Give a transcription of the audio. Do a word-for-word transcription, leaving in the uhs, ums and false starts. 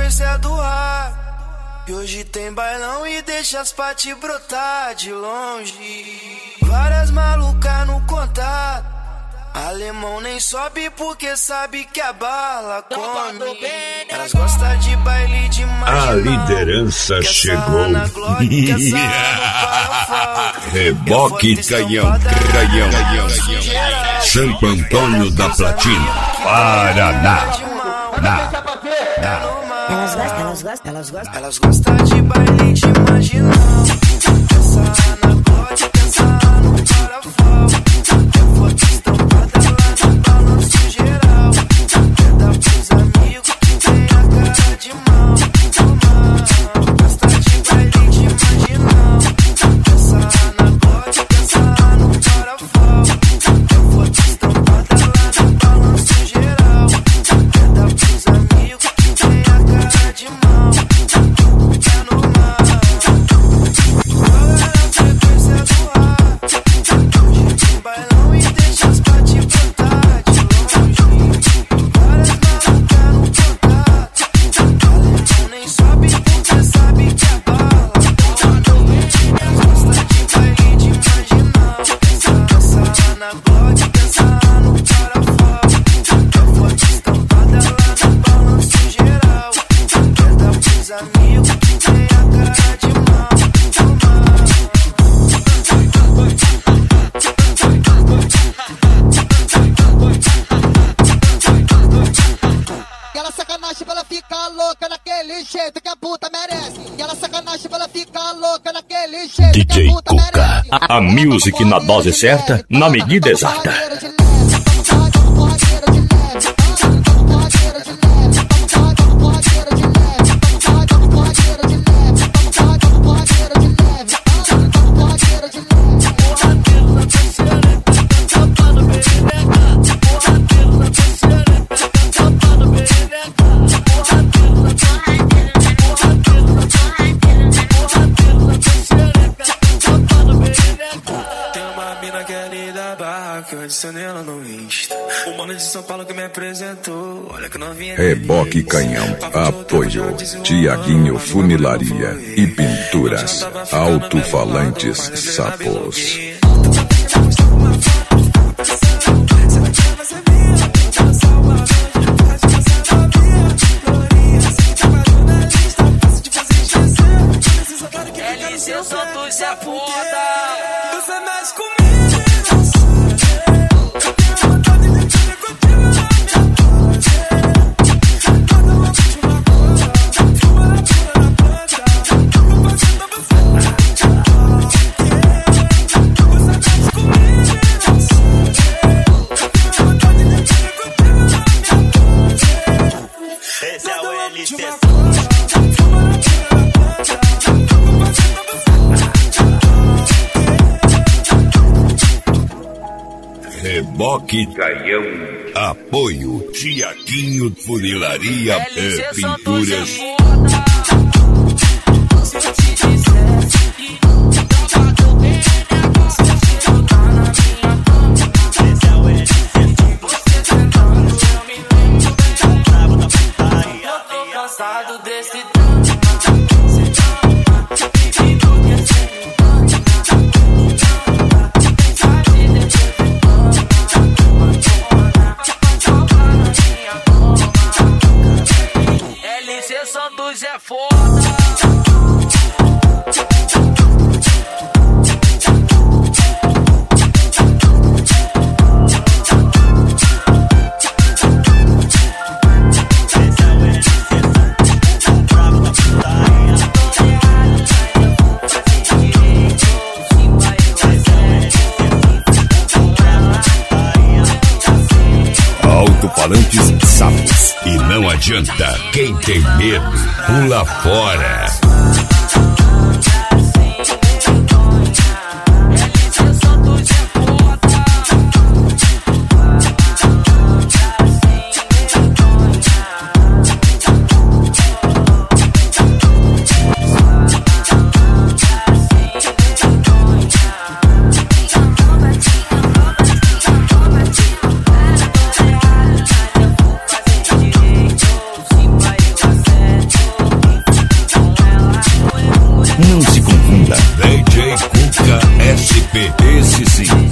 frequência do ar. E hoje tem bailão e deixa as paty brotar de longe. Várias malucas no contato. Alemão nem sobe porque sabe que a bala come. Elas gostam de baile de marginal. A liderança chegou. Reboque Canhão, Canhão, Santo Antônio da Platina, Paraná. Na, na. Elas gostam, elas gostam, elas gostam. Elas gostam de baile de marginal. Dançar na glote, dançar no parafal. É foto estampada lá no balanço geral. É dar pros amigos que tem a cara de mal. Gosta de baile de marginal. Dançar na glote, dançar no parafal. É foto estampada lá no balanço geral. É dar pros amigos que tem a cara de mal. É normal. Olha a frequência do ar. Hoje tem bailão e deixa as paty brotar de longe. Várias malucas no contato. Alemão nem sobe porque sabe que a bala come. Elas gostam de baile de marginal. Dançar na glote, dançar no parafal. É foto estampada lá no balanço geral. É dar pros amigos que tem a cara de mal. Aquela sacanagem pra ela ficar louca naquele jeito que a puta merece. Aquela sacanagem pra ela ficar louca naquele jeito D que J a puta Cuca, merece. a, a music na dose certa, na medida exata. Ela no Insta. O mano de São Paulo que me apresentou. Olha que novinha. Reboque Canhão, apoio Tiaguinho Funilaria e Pinturas, Alto-Falantes Sapos. L C Santos é foda. Você mexe comigo. Esse é o L C. Reboque Canhão, apoio Tiaguinho Funilaria e Pinturas. Cansado desse L C Santos é foda. Alto-falantes sapos. E não adianta, quem tem medo, pula fora. Vai eu Não se confunda. D J Cuca S P. Esse sim